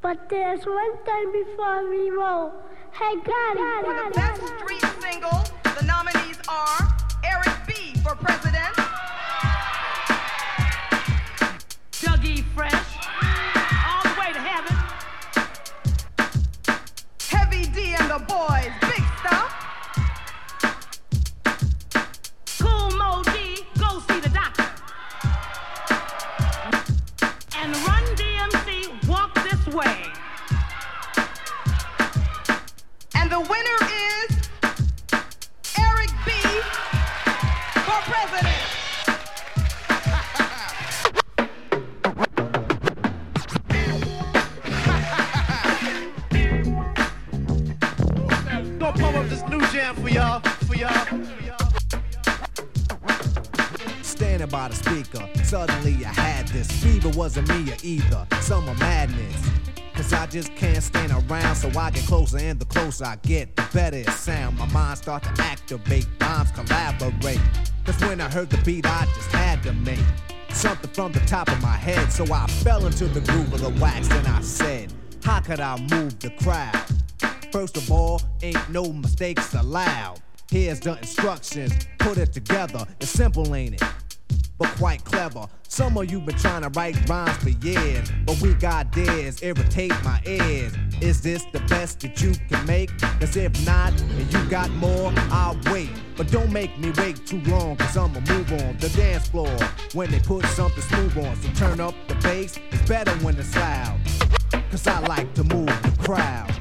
But there's one thing before we roll. Hey, Gotti. For the best street single, the nominees are Eric B. for president, Dougie Fresh, all the way to heaven. Heavy D and the Boys, Big Stuff, Cool Mo D, go see the doctor. And Run DMC, walk this way. and the winner is Eric B. for president. Gonna pump up this new jam for y'all. Standing by the speaker, suddenly I had this fever. Wasn't me or either, summer madness. Cause I just can't stand around, so I get closer, and the closer I get, the better it sound. My mind starts to activate, rhymes collaborate. Cause when I heard the beat, I just had to make something from the top of my head. So I fell into the groove of the wax, and I said, how could I move the crowd? First of all, ain't no mistakes allowed. Here's the instructions, put it together. It's simple, ain't it? But quite clever. Some of you been trying to write rhymes for years, but we got dares, irritate my ears. Is this the best that you can make? Cause if not, and you got more, I'll wait. But don't make me wait too long, cause I'ma move on the dance floor when they put something smooth on. So turn up the bass, it's better when it's loud, cause I like to move the crowd.